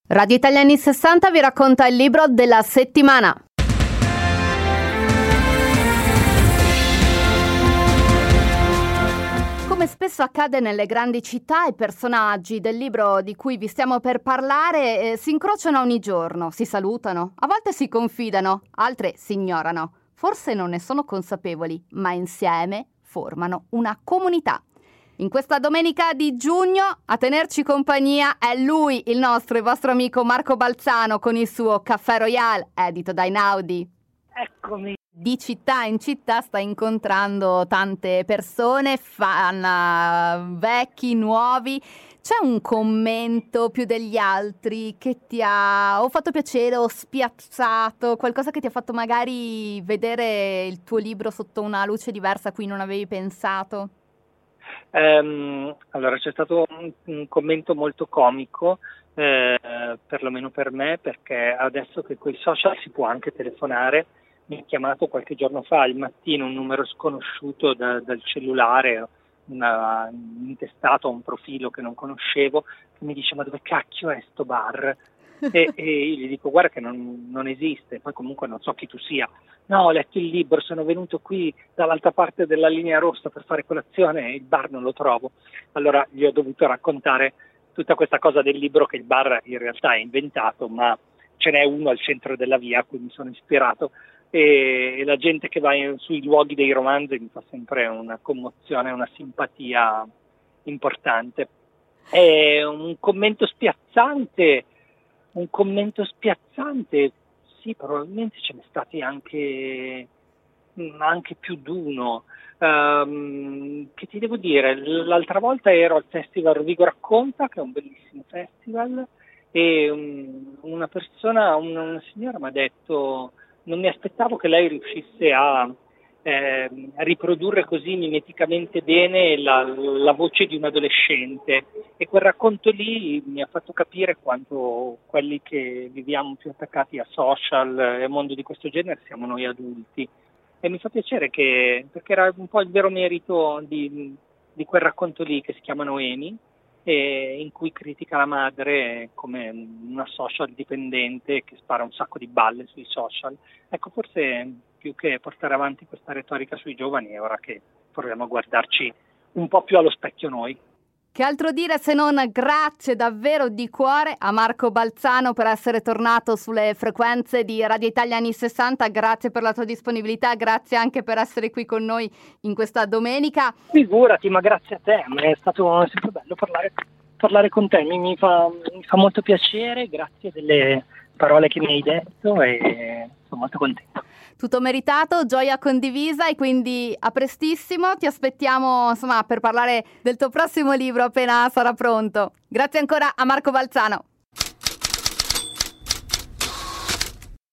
Radio Italia anni 60 vi racconta il libro della settimana. Come spesso accade nelle grandi città, i personaggi del libro di cui vi stiamo per parlare si incrociano ogni giorno, si salutano, a volte si confidano, altre si ignorano. Forse non ne sono consapevoli, ma insieme formano una comunità. In questa domenica di giugno a tenerci compagnia è lui, il nostro e vostro amico Marco Balzano con il suo Caffè Royale, edito da Einaudi. Eccomi. Di città in città sta incontrando tante persone, fan vecchi, nuovi. C'è un commento più degli altri che ti ha o fatto piacere o spiazzato, qualcosa che ti ha fatto magari vedere il tuo libro sotto una luce diversa a cui non avevi pensato? Allora c'è stato un commento molto comico, perlomeno per me, perché adesso che coi social si può anche telefonare, mi ha chiamato qualche giorno fa al mattino un numero sconosciuto dal cellulare, intestato a un profilo che non conoscevo, che mi dice: ma dove cacchio è sto bar? E io gli dico: guarda che non esiste, poi comunque non so chi tu sia. No, ho letto il libro, sono venuto qui dall'altra parte della linea rossa per fare colazione e il bar non lo trovo. Allora gli ho dovuto raccontare tutta questa cosa del libro, che il bar in realtà è inventato, ma ce n'è uno al centro della via a cui mi sono ispirato, e la gente che va sui luoghi dei romanzi mi fa sempre una commozione, una simpatia importante. È un commento spiazzante, sì, probabilmente ce n'è stati anche più d'uno. Che ti devo dire, l'altra volta ero al Festival Rovigo Racconta, che è un bellissimo festival, e una persona, una signora mi ha detto: non mi aspettavo che lei riuscisse a riprodurre così mimeticamente bene la voce di un adolescente, e quel racconto lì mi ha fatto capire quanto quelli che viviamo più attaccati a social e a mondo di questo genere siamo noi adulti. E mi fa piacere perché era un po' il vero merito di quel racconto lì, che si chiama Noemi, e in cui critica la madre come una social dipendente che spara un sacco di balle sui social. Ecco, forse più che portare avanti questa retorica sui giovani è ora che proviamo a guardarci un po' più allo specchio noi. Che altro dire se non grazie davvero di cuore a Marco Balzano per essere tornato sulle frequenze di Radio Italia anni 60, grazie per la tua disponibilità, grazie anche per essere qui con noi in questa domenica. Figurati, ma grazie a te, è stato sempre bello parlare con te, mi fa molto piacere, grazie delle parole che mi hai detto e sono molto contento. Tutto meritato, gioia condivisa, e quindi a prestissimo, ti aspettiamo per parlare del tuo prossimo libro appena sarà pronto. Grazie ancora a Marco Balzano.